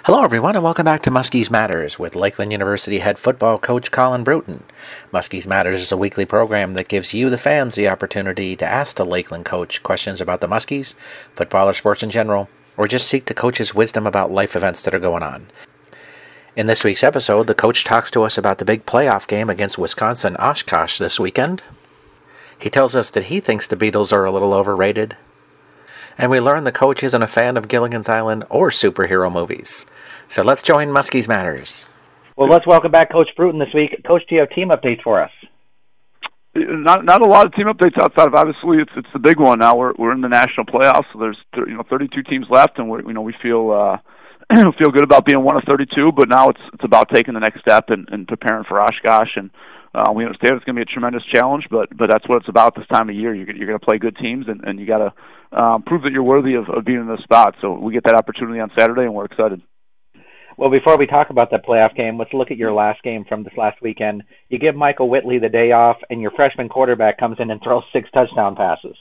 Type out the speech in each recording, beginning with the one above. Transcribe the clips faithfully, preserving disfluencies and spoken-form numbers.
Hello, everyone, and welcome back to Muskies Matters with Lakeland University head football coach Colin Bruton. Muskies Matters is a weekly program that gives you, the fans, the opportunity to ask the Lakeland coach questions about the Muskies, football or sports in general, or just seek the coach's wisdom about life events that are going on. In this week's episode, the coach talks to us about the big playoff game against Wisconsin Oshkosh this weekend. He tells us that he thinks the Beatles are a little overrated. And we learn the coach isn't a fan of Gilligan's Island or superhero movies. So let's join Muskies Matters. Well, let's welcome back Coach Bruton this week. Coach, do you have team updates for us? Not not a lot of team updates outside of, obviously it's it's the big one now. We're we're in the national playoffs, so there's you know thirty-two teams left, and we you know we feel uh, feel good about being one of thirty-two. But now it's it's about taking the next step and, and preparing for Oshkosh. And uh, we understand it's going to be a tremendous challenge, but but that's what it's about this time of year. You're you're going to play good teams, and, and you got to um, prove that you're worthy of, of being in this spot. So we get that opportunity on Saturday, and we're excited. Well, before we talk about that playoff game, let's look at your last game from this last weekend. You give Michael Whitley the day off, and your freshman quarterback comes in and throws six touchdown passes.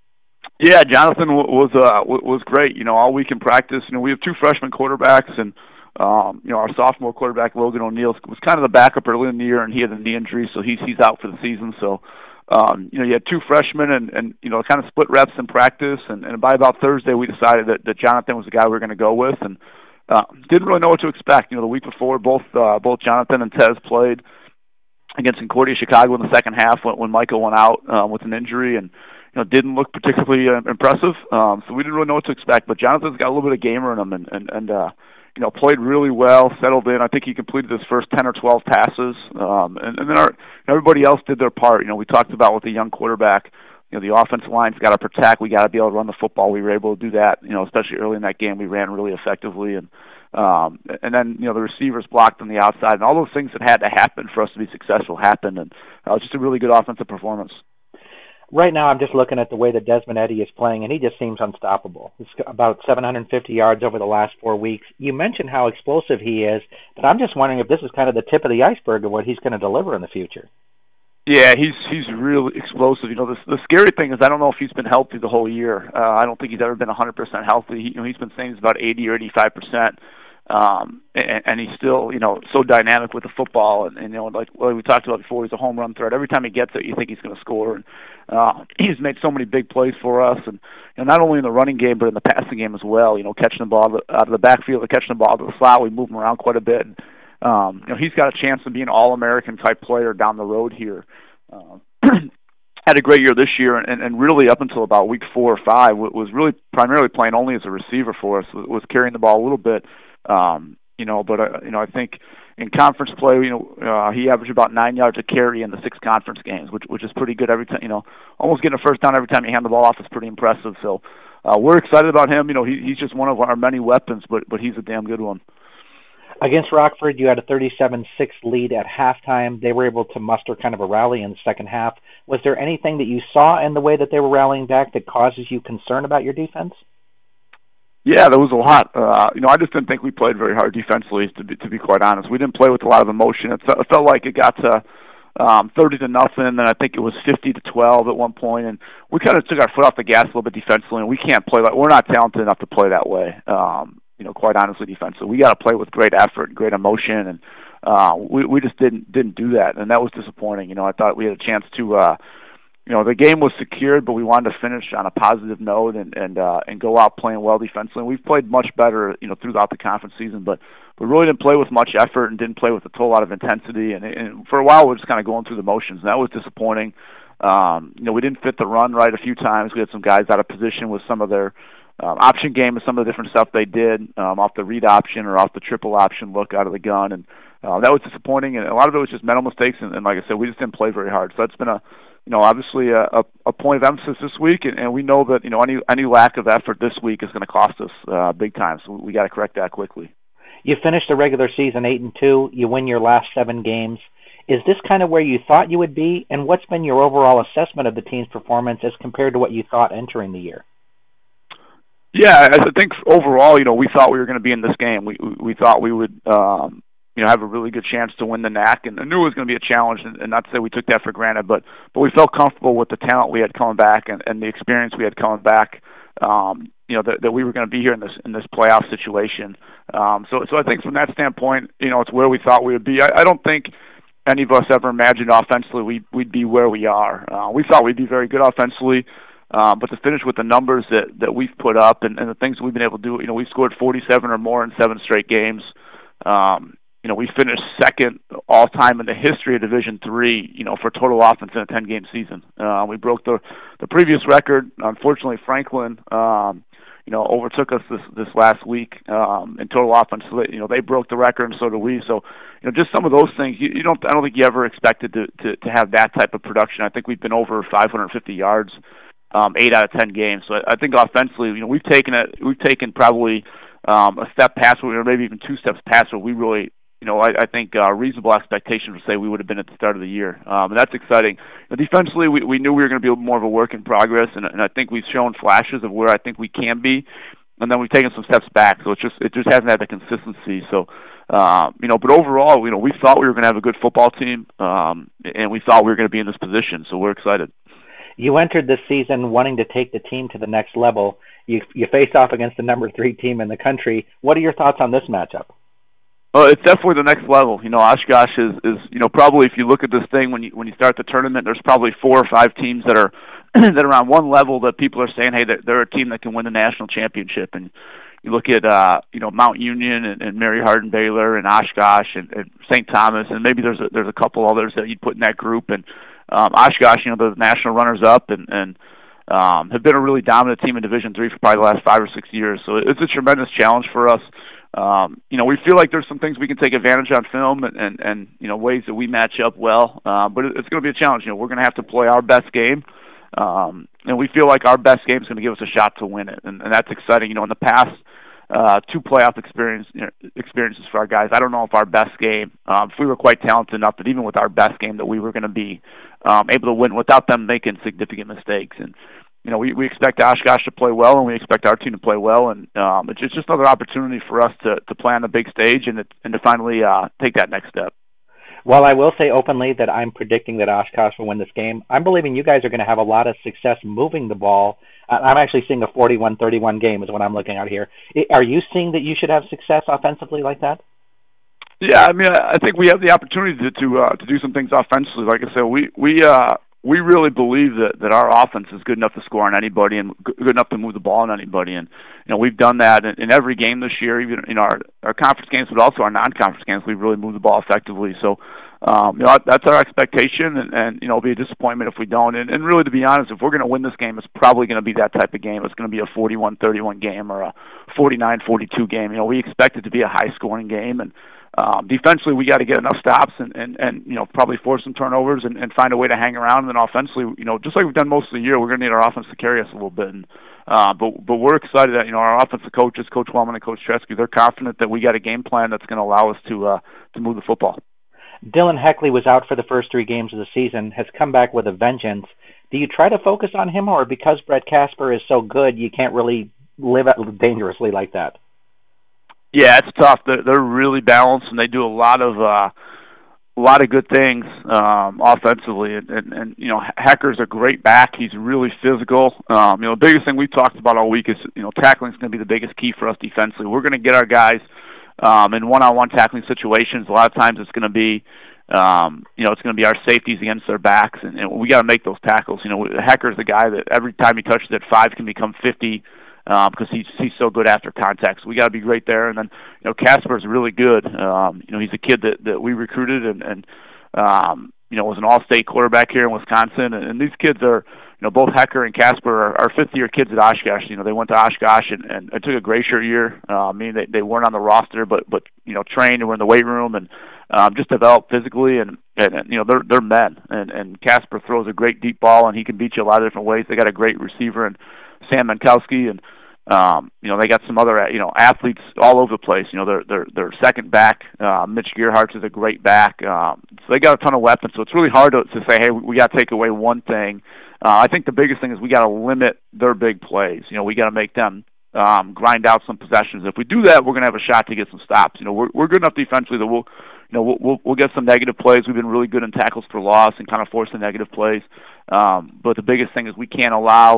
Yeah, Jonathan was uh, was great. You know, all week in practice. You know, we have two freshman quarterbacks, and um, you know, our sophomore quarterback Logan O'Neill was kind of the backup early in the year, and he had a knee injury, so he's he's out for the season. So, um, you know, you had two freshmen, and and you know, kind of split reps in practice, and, and by about Thursday, we decided that, that Jonathan was the guy we were going to go with, and Uh, didn't really know what to expect. You know, the week before, both uh, both Jonathan and Tez played against Concordia Chicago in the second half when, when Michael went out um, with an injury, and you know didn't look particularly uh, impressive. Um, so we didn't really know what to expect. But Jonathan's got a little bit of gamer in him, and and, and uh, you know played really well, settled in. I think he completed his first ten or twelve passes, um, and, and then our everybody else did their part. You know, we talked about with the young quarterback. You know, the offensive line's got to protect. We got to be able to run the football. We were able to do that. You know, especially early in that game, we ran really effectively, and um, and then you know the receivers blocked on the outside, and all those things that had to happen for us to be successful happened, and uh, just a really good offensive performance. Right now, I'm just looking at the way that Desmond Eddy is playing, and he just seems unstoppable. He's about seven hundred fifty yards over the last four weeks. You mentioned how explosive he is, but I'm just wondering if this is kind of the tip of the iceberg of what he's going to deliver in the future. Yeah, he's he's really explosive. You know, the the scary thing is I don't know if he's been healthy the whole year. Uh, I don't think he's ever been one hundred percent healthy. He, you know, he's been saying he's about eighty or eighty-five percent, um, and, and he's still you know so dynamic with the football. And, and you know, like like we talked about before, he's a home run threat. Every time he gets it, you think he's going to score. And uh, he's made so many big plays for us, and you know, not only in the running game but in the passing game as well. You know, catching the ball out of the backfield, or catching the ball to the slot. We move him around quite a bit. And, um, you know, he's got a chance to be an All-American type player down the road here. Uh, had a great year this year, and, and really up until about week four or five was really primarily playing only as a receiver for us. Was carrying the ball a little bit, um, you know. But uh, you know, I think in conference play, you know, uh, he averaged about nine yards a carry in the six conference games, which which is pretty good every time. You know, almost getting a first down every time you hand the ball off is pretty impressive. So uh, we're excited about him. You know, he, he's just one of our many weapons, but but he's a damn good one. Against Rockford, you had a thirty-seven six lead at halftime. They were able to muster kind of a rally in the second half. Was there anything that you saw in the way that they were rallying back that causes you concern about your defense? Yeah, there was a lot. Uh, you know, I just didn't think we played very hard defensively, to be to be quite honest. We didn't play with a lot of emotion. It, it felt like it got to um, thirty to nothing, and I think it was fifty to twelve at one point, and we kind of took our foot off the gas a little bit defensively, and we can't play like we're not talented enough to play that way. Um, You know, quite honestly, defensively, we got to play with great effort and great emotion, and uh, we we just didn't didn't do that, and that was disappointing. You know, I thought we had a chance to, uh, you know, the game was secured, but we wanted to finish on a positive note and and uh, and go out playing well defensively. We've played much better, you know, throughout the conference season, but we really didn't play with much effort and didn't play with a whole lot of intensity, and, and for a while we were just kind of going through the motions, and that was disappointing. Um, you know, we didn't fit the run right a few times. We had some guys out of position with some of their Um, option game and some of the different stuff they did um, off the read option or off the triple option look out of the gun, and uh, that was disappointing. And a lot of it was just mental mistakes. And, and like I said, we just didn't play very hard. So that's been a, you know, obviously a, a, a point of emphasis this week. And, and we know that you know any any lack of effort this week is going to cost us uh, big time. So we got to correct that quickly. You finished the regular season eight and two. You win your last seven games. Is this kind of where you thought you would be? And what's been your overall assessment of the team's performance as compared to what you thought entering the year? Yeah, I think overall, you know, we thought we were going to be in this game. We we thought we would, um, you know, have a really good chance to win the N A C, and I knew it was going to be a challenge. And, and not to say we took that for granted, but but we felt comfortable with the talent we had coming back and, and the experience we had coming back um, you know, that, that we were going to be here in this in this playoff situation. Um, so, so I think from that standpoint, you know, it's where we thought we would be. I, I don't think any of us ever imagined offensively we'd, we'd be where we are. Uh, we thought we'd be very good offensively, uh, but to finish with the numbers that, that we've put up and, and the things we've been able to do, you know, we've scored forty-seven or more in seven straight games. Um, you know, we finished second all-time in the history of Division Three, you know, for total offense in a ten-game season. Uh, we broke the the previous record. Unfortunately, Franklin, um, you know, overtook us this this last week um, in total offense. You know, they broke the record, and so do we. So, you know, just some of those things. You, you don't. I don't think you ever expected to, to to have that type of production. I think we've been over five hundred fifty yards, um, eight out of ten games. So I, I think offensively, you know, we've taken it. We've taken probably um, a step past, or maybe even two steps past what we really. You know, I, I think uh, reasonable expectation would say we would have been at the start of the year, um, and that's exciting. But defensively, we, we knew we were going to be more of a work in progress, and, and I think we've shown flashes of where I think we can be, and then we've taken some steps back. So it's just it just hasn't had the consistency. So, um, you know, but overall, you know, we thought we were going to have a good football team, um, and we thought we were going to be in this position. So we're excited. You entered this season wanting to take the team to the next level. You you faced off against the number three team in the country. What are your thoughts on this matchup? Well, it's definitely the next level. You know, Oshkosh is, is you know, probably if you look at this thing when you when you start the tournament, there's probably four or five teams that are that are on one level that people are saying, hey, they're, they're a team that can win the national championship. And you look at uh, you know, Mount Union and, and Mary Hardin Baylor and Oshkosh and, and Saint Thomas, and maybe there's a, there's a couple others that you'd put in that group. And um, Oshkosh, you know, the national runners up and and um, have been a really dominant team in Division Three for probably the last five or six years. So it's a tremendous challenge for us. Um, you know, we feel like there's some things we can take advantage on film and, and, and you know, ways that we match up well. Uh, but it's going to be a challenge. You know, we're going to have to play our best game. Um, and we feel like our best game is going to give us a shot to win it. And, and that's exciting. You know, in the past uh, two playoff experience, you know, experiences for our guys, I don't know if our best game, um, if we were quite talented enough that even with our best game that we were going to be um, able to win without them making significant mistakes. And, you know, we, we expect Oshkosh to play well, and we expect our team to play well, and um, it's just another opportunity for us to, to play on the big stage and to, and to finally uh, take that next step. While I will say openly that I'm predicting that Oshkosh will win this game, I'm believing you guys are going to have a lot of success moving the ball. I'm actually seeing a forty-one thirty-one game is what I'm looking at here. Are you seeing that you should have success offensively like that? Yeah, I mean, I think we have the opportunity to to, uh, to do some things offensively. Like I said, we we uh, we really believe that, that our offense is good enough to score on anybody and good enough to move the ball on anybody. And you know, we've done that in, in every game this year, even in our our conference games, but also our non-conference games. We've really moved the ball effectively. So, um, you know, that's our expectation, and, and you know, it'll be a disappointment if we don't. And, and really, to be honest, if we're going to win this game, it's probably going to be that type of game. It's going to be a forty-one thirty-one game or a forty-nine forty-two game. You know, we expect it to be a high-scoring game, and Um, defensively, we got to get enough stops and, and, and you know, probably force some turnovers and, and find a way to hang around. And then offensively, you know, just like we've done most of the year, we're going to need our offense to carry us a little bit. And, uh, but but we're excited that, you know, our offensive coaches, Coach Wellman and Coach Tresky, they're confident that we got a game plan that's going to allow us to uh, to move the football. Dylan Heckley was out for the first three games of the season, has come back with a vengeance. Do you try to focus on him, or because Brett Casper is so good, you can't really live dangerously like that? Yeah, it's tough. They're, they're really balanced, and they do a lot of uh, a lot of good things um, offensively. And, and, and you know, Hecker's a great back. He's really physical. Um, you know, the biggest thing we've talked about all week is, you know, tackling is going to be the biggest key for us defensively. We're going to get our guys um, in one-on-one tackling situations. A lot of times, it's going to be um, you know, it's going to be our safeties against their backs, and, and we got to make those tackles. You know, Hecker's the guy that every time he touches it, five can become fifty. Um, because he's he's so good after contact. So we got to be right there. And then, you know, Casper's really good. Um, you know, he's a kid that, that we recruited and, and um, you know, was an all-state quarterback here in Wisconsin. And, and these kids are, you know, both Hecker and Casper are, are fifth-year kids at Oshkosh. You know, they went to Oshkosh and, and it took a Glacier year. Uh, I mean, they, they weren't on the roster, but, but you know, trained and were in the weight room and um, just developed physically. And, and, and, you know, they're they're men. And, and Casper throws a great deep ball, and he can beat you a lot of different ways. They got a great receiver and Sam Mankowski, and um, you know, they got some other, you know, athletes all over the place. You know, their their their second back, uh, Mitch Gearhart, is a great back. Um, so they got a ton of weapons. So it's really hard to, to say, hey, we, we got to take away one thing. Uh, I think the biggest thing is we got to limit their big plays. You know, we got to make them um, grind out some possessions. If we do that, we're going to have a shot to get some stops. You know, we're we're good enough defensively that we'll, you know, we'll we'll, we'll get some negative plays. We've been really good in tackles for loss and kind of forcing negative plays. Um, but the biggest thing is we can't allow,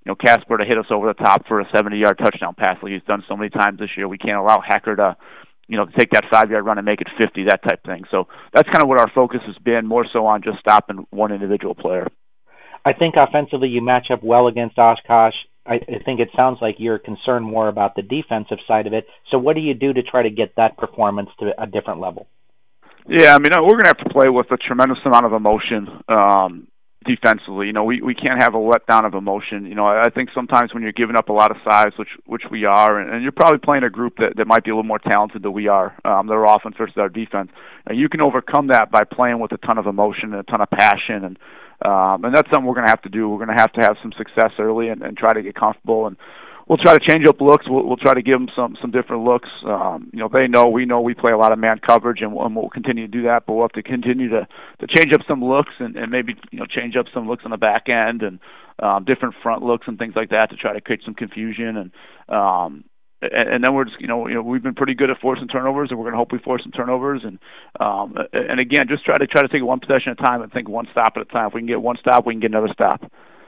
you know, Casper to hit us over the top for a seventy-yard touchdown pass like he's done so many times this year. We can't allow Hecker to, you know, to take that five-yard run and make it fifty, that type of thing. So that's kind of what our focus has been, more so on just stopping one individual player. I think offensively you match up well against Oshkosh. I, I think it sounds like you're concerned more about the defensive side of it. So what do you do to try to get that performance to a different level? Yeah, I mean, we're going to have to play with a tremendous amount of emotion um, defensively. You know, we, we can't have a letdown of emotion. You know, I think sometimes when you're giving up a lot of size, which which we are, and, and you're probably playing a group that, that might be a little more talented than we are, um, their offense versus our defense, and you can overcome that by playing with a ton of emotion and a ton of passion, and Um, and that's something we're going to have to do. We're going to have to have some success early and, and try to get comfortable. And we'll try to change up looks. We'll, we'll try to give them some, some different looks. Um, you know, they know, we know we play a lot of man coverage, and we'll, and we'll continue to do that. But we'll have to continue to, to change up some looks and, and maybe, you know, change up some looks on the back end and um, different front looks and things like that to try to create some confusion. And um, And, and then we're just, you know, you know, we've been pretty good at forcing turnovers, and we're going to hope we force some turnovers. And um, and again, just try to try to take it one possession at a time and think one stop at a time. If we can get one stop, we can get another stop.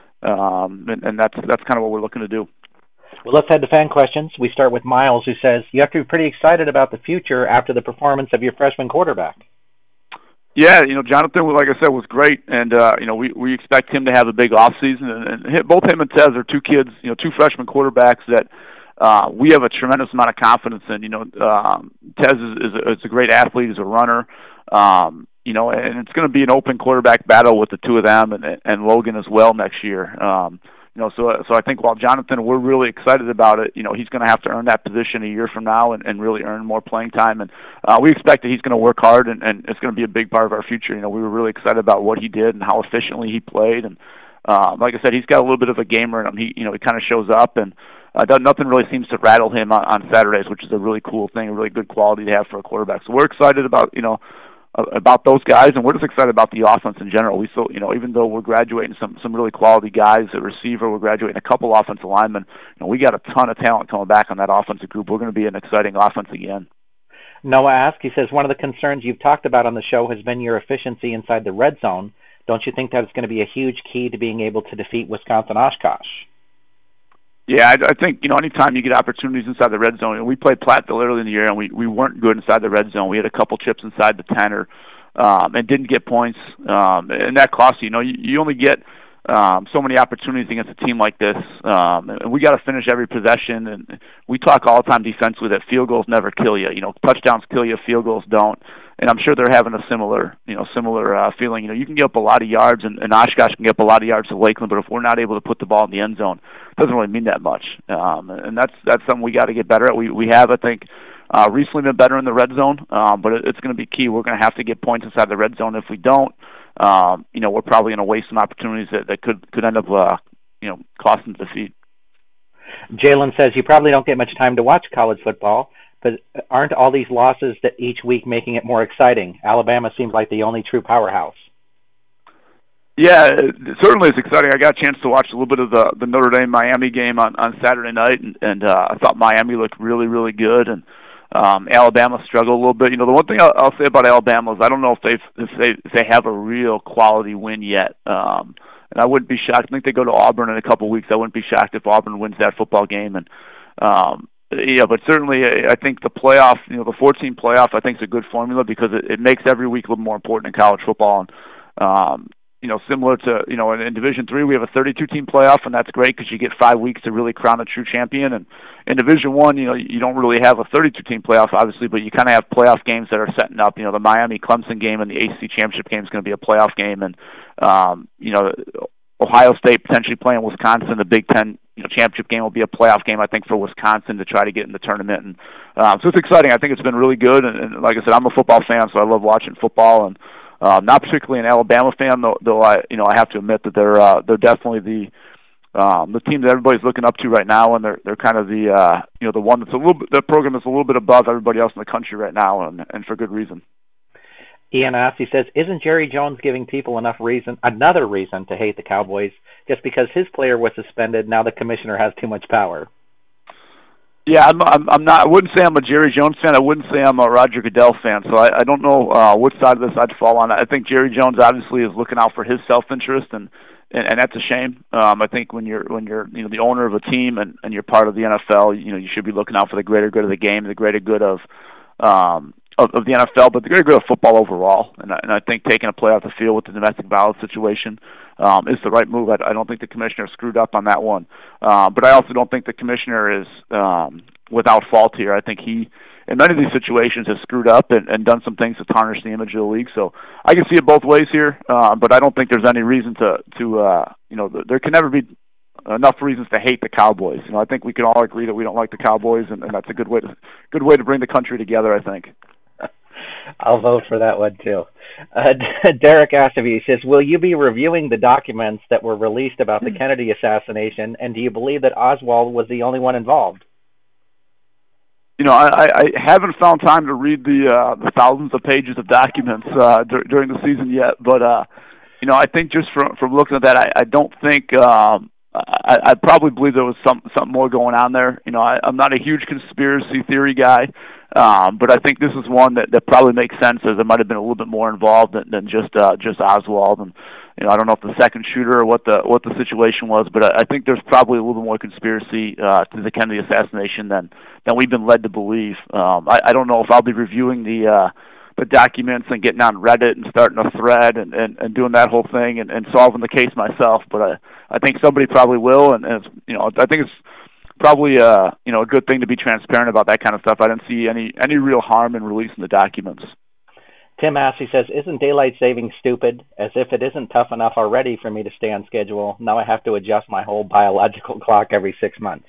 Um, and, and that's that's kind of what we're looking to do. Well, let's head to fan questions. We start with Miles, who says you have to be pretty excited about the future after the performance of your freshman quarterback. Yeah, you know, Jonathan, like I said, was great, and uh, you know, we we expect him to have a big off season. And, and both him and Tez are two kids, you know, two freshman quarterbacks that. Uh, we have a tremendous amount of confidence in. You know, um, Tez is, is, a, is a great athlete. He's a runner. Um, you know, and it's going to be an open quarterback battle with the two of them and, and Logan as well next year. Um, you know, so so I think while Jonathan, we're really excited about it. You know, he's going to have to earn that position a year from now and, and really earn more playing time. And uh, we expect that he's going to work hard, and, and it's going to be a big part of our future. You know, we were really excited about what he did and how efficiently he played. And uh, like I said, he's got a little bit of a gamer in him. He, you know, he kind of shows up and. Uh, nothing really seems to rattle him on, on Saturdays, which is a really cool thing, a really good quality to have for a quarterback. So we're excited about, you know, uh, about those guys, and we're just excited about the offense in general. We still, you know, even though we're graduating some some really quality guys at receiver, we're graduating a couple offensive linemen. You know, we got a ton of talent coming back on that offensive group. We're going to be an exciting offense again. Noah asks, he says, one of the concerns you've talked about on the show has been your efficiency inside the red zone. Don't you think that's going to be a huge key to being able to defeat Wisconsin Oshkosh? Yeah, I, I think, you know, anytime you get opportunities inside the red zone, and we played Platteville early in the year, and we, we weren't good inside the red zone. We had a couple chips inside the ten or, um, and didn't get points, um, and that costs you. You know, you, you only get um, so many opportunities against a team like this, um, and we got to finish every possession. And we talk all the time defensively that field goals never kill you. You know, touchdowns kill you, field goals don't. And I'm sure they're having a similar, you know, similar uh, feeling. You know, you can get up a lot of yards, and, and Oshkosh can get up a lot of yards to Lakeland, but if we're not able to put the ball in the end zone, it doesn't really mean that much. Um, and that's that's something we got to get better at. We we have, I think, uh, recently been better in the red zone, um, but it, it's going to be key. We're going to have to get points inside the red zone. If we don't, um, you know, we're probably going to waste some opportunities that, that could could end up, uh, you know, costing defeat. Jalen says you probably don't get much time to watch college football. But aren't all these losses that each week making it more exciting? Alabama seems like the only true powerhouse. Yeah, it certainly is exciting. I got a chance to watch a little bit of the, the Notre Dame Miami game on, on Saturday night, and, and uh, I thought Miami looked really, really good, and um, Alabama struggled a little bit. You know, the one thing I'll, I'll say about Alabama is I don't know if they've if they if they have a real quality win yet. Um, and I wouldn't be shocked. I think they go to Auburn in a couple of weeks. I wouldn't be shocked if Auburn wins that football game. And um, Yeah, but certainly I think the playoff, you know, the four-team playoff, I think is a good formula because it, it makes every week a little more important in college football. And, um, you know, similar to, you know, in, in Division three, we have a thirty-two team playoff, and that's great because you get five weeks to really crown a true champion. And in Division one, you know, you don't really have a thirty-two team playoff, obviously, but you kind of have playoff games that are setting up. You know, the Miami-Clemson game and the A C C championship game is going to be a playoff game. And, um, you know, Ohio State potentially playing Wisconsin, the Big Ten, you know, championship game will be a playoff game, I think, for Wisconsin to try to get in the tournament. And um, so it's exciting. I think it's been really good. And, and like I said, I'm a football fan, so I love watching football. And uh, not particularly an Alabama fan, though. Though I, you know, I have to admit that they're uh, they're definitely the um, the team that everybody's looking up to right now, and they're they're kind of the uh, you know the one that's a little bit, the program that's a little bit above everybody else in the country right now, and and for good reason. Ian asks, he says, isn't Jerry Jones giving people enough reason, another reason to hate the Cowboys just because his player was suspended? Now the commissioner has too much power. Yeah, I'm, I'm, I'm not. I wouldn't say I'm a Jerry Jones fan. I wouldn't say I'm a Roger Goodell fan. So I, I don't know uh, which side of this I'd fall on. I think Jerry Jones obviously is looking out for his self-interest, and and, and that's a shame. Um, I think when you're when you're you know the owner of a team and, and you're part of the N F L, you know you should be looking out for the greater good of the game, the greater good of um, of, of the N F L, but the greater good of football overall. And I, and I think taking a play off the field with the domestic violence situation um, is the right move. I, I don't think the commissioner screwed up on that one, uh, but I also don't think the commissioner is um, without fault here. I think he, in many of these situations, has screwed up and, and done some things to tarnish the image of the league. So I can see it both ways here, uh, but I don't think there's any reason to, to uh, you know, there can never be enough reasons to hate the Cowboys. You know, I think we can all agree that we don't like the Cowboys, and, and that's a good way to good way to bring the country together, I think. I'll vote for that one too. Uh, Derek asked if he says, "Will you be reviewing the documents that were released about the Kennedy assassination, and do you believe that Oswald was the only one involved?" You know, I, I haven't found time to read the uh, the thousands of pages of documents uh, dur- during the season yet, but uh, you know, I think just from from looking at that, I, I don't think um, I, I probably believe there was some something more going on there. You know, I, I'm not a huge conspiracy theory guy, um, but I think this is one that, that probably makes sense, as there might have been a little bit more involved than, than just uh, just Oswald. And you know, I don't know if the second shooter or what the what the situation was, but I, I think there's probably a little bit more conspiracy uh, to the Kennedy assassination than than we've been led to believe. Um, I, I don't know if I'll be reviewing the uh, the documents and getting on Reddit and starting a thread and, and, and doing that whole thing and, and solving the case myself, but I, I think somebody probably will, and, and it's, you know, I think it's probably uh, you know a good thing to be transparent about that kind of stuff. I didn't see any any real harm in releasing the documents. Tim Massey says, "Isn't daylight saving stupid? As if it isn't tough enough already for me to stay on schedule. Now I have to adjust my whole biological clock every six months."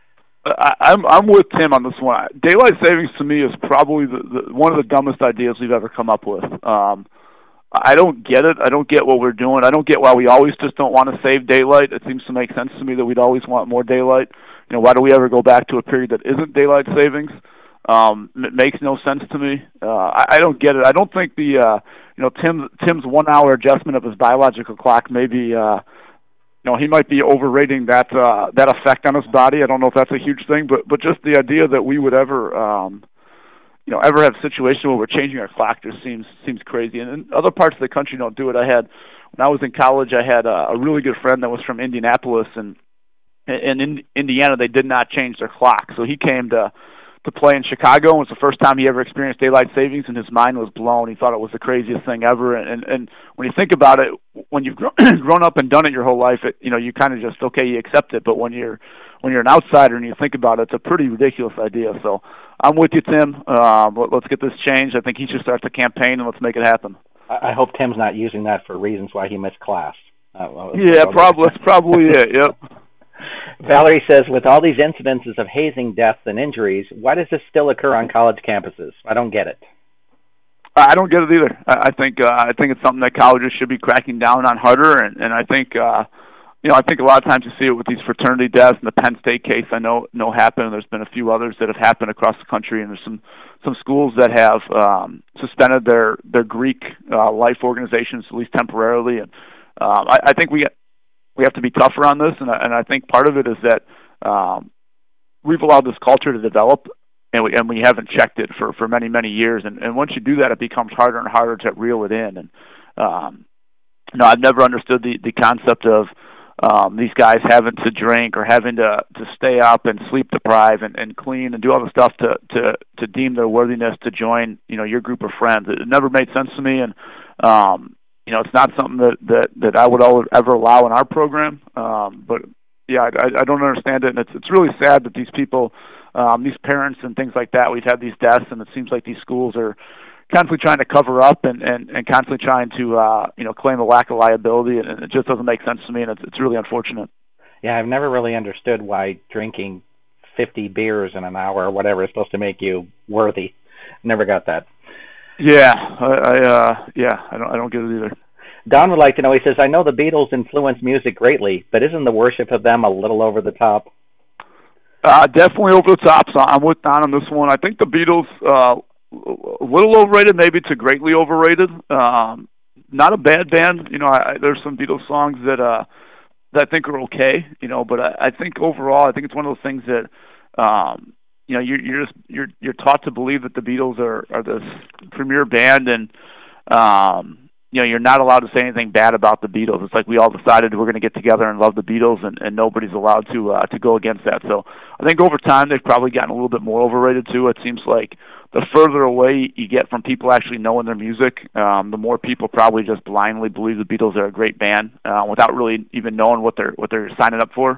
I, I'm I'm with Tim on this one. Daylight savings to me is probably the, the one of the dumbest ideas we've ever come up with. Um, I don't get it. I don't get what we're doing. I don't get why we always just don't want to save daylight. It seems to make sense to me that we'd always want more daylight. You know, why do we ever go back to a period that isn't daylight savings? Um, it makes no sense to me. Uh, I, I don't get it. I don't think the uh, you know Tim Tim's one hour adjustment of his biological clock maybe. Uh, You know, he might be overrating that uh, that effect on his body. I don't know if that's a huge thing, but but just the idea that we would ever, um, you know, ever have a situation where we're changing our clock just seems seems crazy. And, and other parts of the country don't do it. I had when I was in college, I had a, a really good friend that was from Indianapolis, and and in Indiana they did not change their clock. So he came to to play in Chicago. It was the first time he ever experienced daylight savings, and his mind was blown. He thought it was the craziest thing ever. And and when you think about it, when you've grown up and done it your whole life, it, you know, you kind of just, okay, you accept it. But when you're when you're an outsider and you think about it, it's a pretty ridiculous idea. So I'm with you, Tim. Um, let, let's get this changed. I think he should start the campaign, and let's make it happen. I, I hope Tim's not using that for reasons why he missed class. Uh, well, yeah, probably. That's probably it. Yep. Valerie says, "With all these incidences of hazing, deaths, and injuries, why does this still occur on college campuses? I don't get it." I don't get it either. I think uh, I think it's something that colleges should be cracking down on harder, and, and I think uh, you know I think a lot of times you see it with these fraternity deaths. And the Penn State case I know know happened, and there's been a few others that have happened across the country, and there's some some schools that have um, suspended their their Greek uh, life organizations at least temporarily, and um, I, I think we. We have to be tougher on this, and I, and I think part of it is that um, we've allowed this culture to develop, and we and we haven't checked it for, for many many years. And, and once you do that, it becomes harder and harder to reel it in. And um, you know, I've never understood the, the concept of um, these guys having to drink or having to, to stay up and sleep deprive and, and clean and do all the stuff to, to, to deem their worthiness to join you know your group of friends. It, it never made sense to me, and um, You know, it's not something that, that, that I would ever allow in our program. Um, but, yeah, I, I don't understand it. And it's it's really sad that these people, um, these parents and things like that, we've had these deaths, and it seems like these schools are constantly trying to cover up and, and, and constantly trying to, uh, you know, claim a lack of liability. And it just doesn't make sense to me, and it's, it's really unfortunate. Yeah, I've never really understood why drinking fifty beers in an hour or whatever is supposed to make you worthy. Never got that. Yeah, I, I uh, yeah, I don't, I don't get it either. Don would like to know. He says, "I know the Beatles influenced music greatly, but isn't the worship of them a little over the top?" Uh, definitely over the top. So I'm with Don on this one. I think the Beatles uh, a little overrated, maybe to greatly overrated. Um, not a bad band. You know, I, there's some Beatles songs that uh, that I think are okay. You know, but I, I think overall, I think it's one of those things that. Um, You know, you're you're just you're you're taught to believe that the Beatles are, are this premier band, and um, you know, you're not allowed to say anything bad about the Beatles. It's like we all decided we're going to get together and love the Beatles, and, and nobody's allowed to uh, to go against that. So I think over time they've probably gotten a little bit more overrated too. It seems like the further away you get from people actually knowing their music, um, the more people probably just blindly believe the Beatles are a great band uh, without really even knowing what they're what they're signing up for.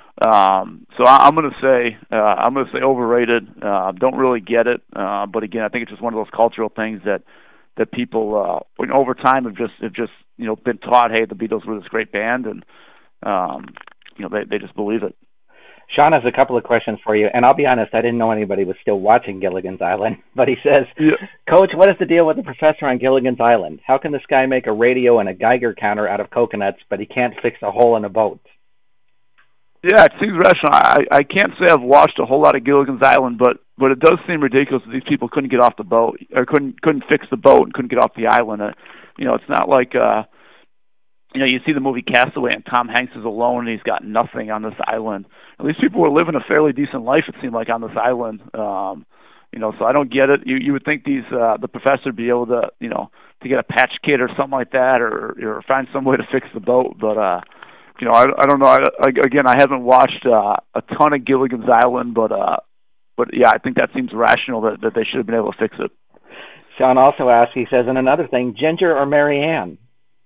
Um, so I, I'm going to say uh, I'm going to say overrated. Uh, don't really get it, uh, but again, I think it's just one of those cultural things that that people uh, over time have just have just you know been taught. Hey, the Beatles were this great band, and um, you know they they just believe it. Sean has a couple of questions for you, and I'll be honest, I didn't know anybody was still watching Gilligan's Island, but he says, yeah. Coach, what is the deal with the professor on Gilligan's Island? How can this guy make a radio and a Geiger counter out of coconuts, but he can't fix a hole in a boat? Yeah, it seems rational. I, I can't say I've watched a whole lot of Gilligan's Island, but, but it does seem ridiculous that these people couldn't get off the boat, or couldn't couldn't fix the boat and couldn't get off the island. Uh, you know, it's not like... Uh, You know, you see the movie Castaway, and Tom Hanks is alone, and he's got nothing on this island. And these people were living a fairly decent life, it seemed like, on this island. Um, you know, so I don't get it. You you would think these uh, the professor would be able to, you know, to get a patch kit or something like that, or or find some way to fix the boat. But uh, you know, I, I don't know. I, I, again, I haven't watched uh, a ton of Gilligan's Island, but uh, but yeah, I think that seems rational that that they should have been able to fix it. Sean also asks, he says, and another thing, Ginger or Mary Ann?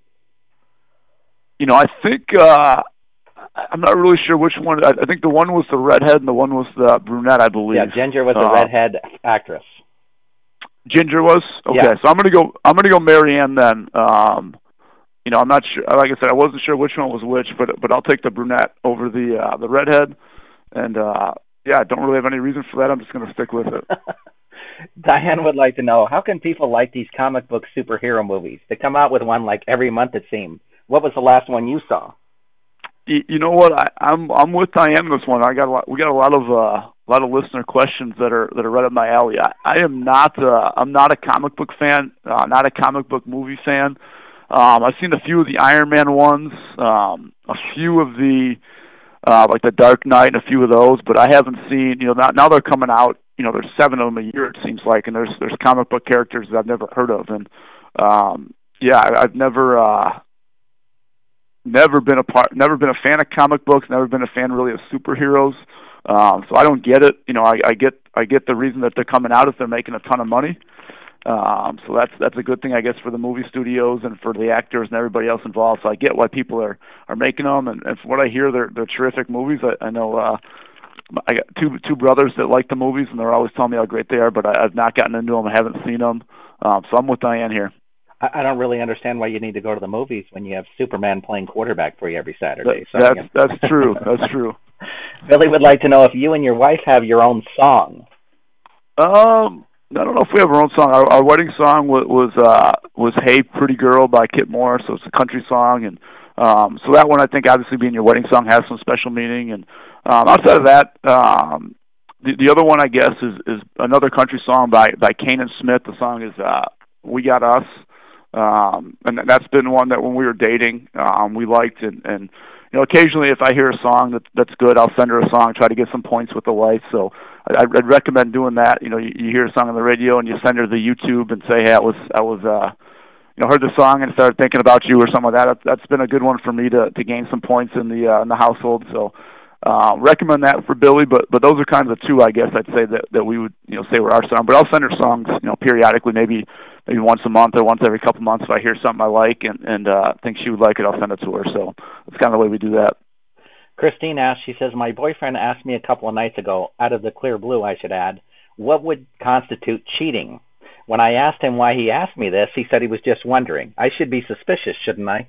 You know, I think uh, I'm not really sure which one. I, I think the one was the redhead and the one was the brunette, I believe. Yeah, Ginger was the uh, redhead actress. Ginger was? Okay, yeah. so I'm gonna go. I'm gonna go Mary Ann then. Um, you know, I'm not sure. Like I said, I wasn't sure which one was which, but but I'll take the brunette over the uh, the redhead. And uh, yeah, I don't really have any reason for that. I'm just gonna stick with it. Diane would like to know, how can people like these comic book superhero movies? They come out with one like every month, it seems. What was the last one you saw? You, you know what? I, I'm I'm with Diane on this one. I got a lot. We got a lot of uh, a lot of listener questions that are that are right up my alley. I, I am not. Uh, I'm not a comic book fan. Uh, not a comic book movie fan. Um, I've seen a few of the Iron Man ones. Um, a few of the uh, like the Dark Knight and a few of those. But I haven't seen. You know, now, now they're coming out. You know, there's seven of them a year. It seems like, and there's there's comic book characters that I've never heard of. And um, yeah, I, I've never. Uh, Never been a part, never been a fan of comic books. Never been a fan really of superheroes. Um, so I don't get it. You know, I, I get I get the reason that they're coming out if they're making a ton of money. Um, so that's that's a good thing, I guess, for the movie studios and for the actors and everybody else involved. So I get why people are, are making them, and, and from what I hear, they're they're terrific movies. I, I know uh, I got two two brothers that like the movies, and they're always telling me how great they are. But I, I've not gotten into them. I haven't seen them. Um, so I'm with Diane here. I don't really understand why you need to go to the movies when you have Superman playing quarterback for you every Saturday. So, that's that's true. That's true. Billy would like to know if you and your wife have your own song. Um, I don't know if we have our own song. Our, our wedding song was was, uh, was "Hey Pretty Girl" by Kip Moore, so it's a country song, and um, so that one I think obviously being your wedding song has some special meaning. And um, outside of that, um, the the other one I guess is is another country song by by Kane and Smith. The song is uh, "We Got Us." Um, and that's been one that when we were dating, um, we liked, and, and, you know, occasionally if I hear a song that, that's good, I'll send her a song, try to get some points with the wife. So I, I'd recommend doing that. You know, you, you hear a song on the radio and you send her the YouTube and say, hey, I was, I was, uh, you know, heard the song and started thinking about you or something like that. That's been a good one for me to, to gain some points in the, uh, in the household. So, uh, recommend that for Billy, but, but those are kind of the two, I guess I'd say that, that we would, you know, say were our song, but I'll send her songs, you know, periodically, maybe, maybe once a month or once every couple months. If I hear something I like and, and, uh, think she would like it, I'll send it to her. So that's kind of the way we do that. Christine asks, she says, my boyfriend asked me a couple of nights ago, out of the clear blue, I should add, what would constitute cheating? When I asked him why he asked me this, he said he was just wondering. I should be suspicious, shouldn't I?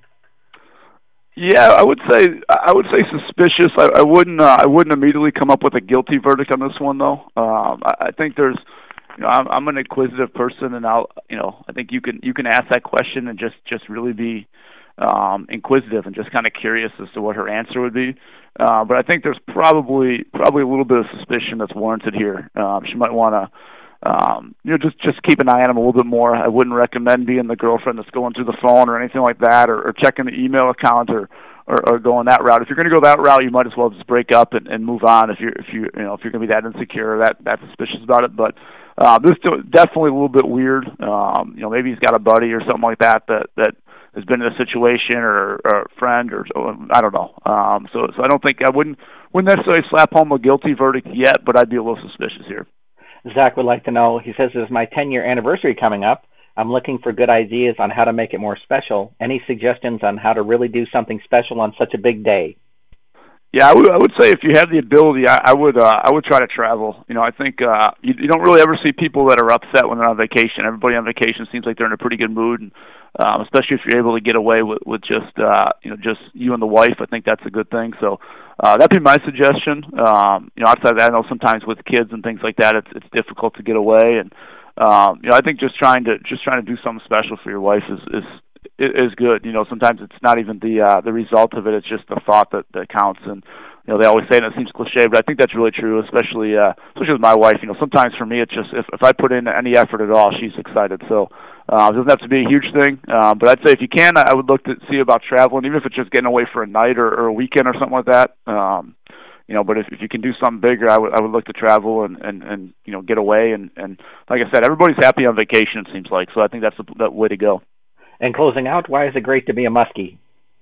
Yeah, I would say I would say suspicious. I, I wouldn't uh, I wouldn't immediately come up with a guilty verdict on this one though. Um, I, I think there's, you know, I'm, I'm an inquisitive person, and I'll, you know, I think you can you can ask that question and just just really be um, inquisitive and just kind of curious as to what her answer would be. Uh, but I think there's probably probably a little bit of suspicion that's warranted here. Um, she might want to. Um, you know, just just keep an eye on him a little bit more. I wouldn't recommend being the girlfriend that's going through the phone or anything like that, or, or checking the email account, or, or, or going that route. If you're going to go that route, you might as well just break up and, and move on. If you're if you you know if you're going to be that insecure or that that suspicious about it. But uh, this is definitely a little bit weird. Um, you know, maybe he's got a buddy or something like that that that has been in a situation or, or a friend or I don't know. Um, so so I don't think I wouldn't wouldn't necessarily slap home a guilty verdict yet, but I'd be a little suspicious here. Zach would like to know, he says, "This is my ten-year anniversary coming up. I'm looking for good ideas on how to make it more special. Any suggestions on how to really do something special on such a big day?" Yeah, I would. I would say if you have the ability, I, I would. Uh, I would try to travel. You know, I think uh, you, you don't really ever see people that are upset when they're on vacation. Everybody on vacation seems like they're in a pretty good mood, and um, especially if you're able to get away with, with just uh, you know just you and the wife. I think that's a good thing. So uh, that'd be my suggestion. Um, you know, outside of that, I know sometimes with kids and things like that, it's it's difficult to get away, and um, you know, I think just trying to just trying to do something special for your wife is is. is good. You know, sometimes it's not even the uh, the result of it; it's just the thought that, that counts. And you know, they always say, and it seems cliche, but I think that's really true. Especially, uh, especially with my wife. You know, sometimes for me, it's just if if I put in any effort at all, she's excited. So uh, it doesn't have to be a huge thing. Um, but I'd say if you can, I would look to see about traveling, even if it's just getting away for a night or, or a weekend or something like that. Um, you know, but if if you can do something bigger, I would I would look to travel and and and you know get away. And and like I said, everybody's happy on vacation. It seems like, so I think that's the, the way to go. And closing out, why is it great to be a Muskie?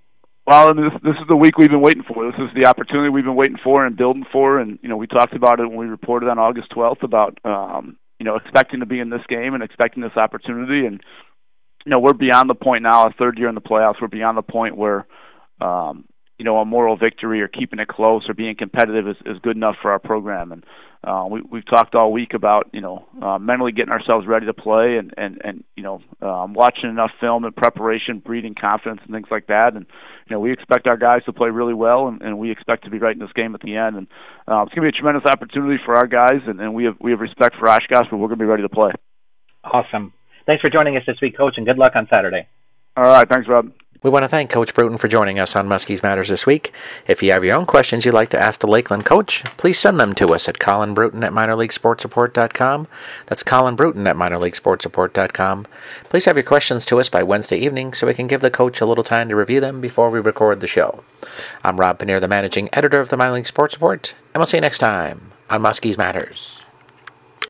Well, this this is the week we've been waiting for. This is the opportunity we've been waiting for and building for. And you know, we talked about it when we reported on August twelfth about um, you know expecting to be in this game and expecting this opportunity. And you know, we're beyond the point now. A third year in the playoffs, we're beyond the point where um, you know a moral victory or keeping it close or being competitive is, is good enough for our program. And Uh, we, we've talked all week about, you know, uh, mentally getting ourselves ready to play and, and, and you know, um, watching enough film and preparation, breeding confidence and things like that. And, you know, we expect our guys to play really well, and, and we expect to be right in this game at the end. And uh, it's going to be a tremendous opportunity for our guys, and, and we have we have respect for Oshkosh, but we're going to be ready to play. Awesome. Thanks for joining us this week, Coach, and good luck on Saturday. All right. Thanks, Rob. We want to thank Coach Bruton for joining us on Muskies Matters this week. If you have your own questions you'd like to ask the Lakeland coach, please send them to us at Colin Bruton at minor league sports report dot com. That's Colin Bruton at minor league sports report dot com. Please have your questions to us by Wednesday evening so we can give the coach a little time to review them before we record the show. I'm Rob Paneer, the managing editor of the Minor League Sports Report, and we'll see you next time on Muskies Matters.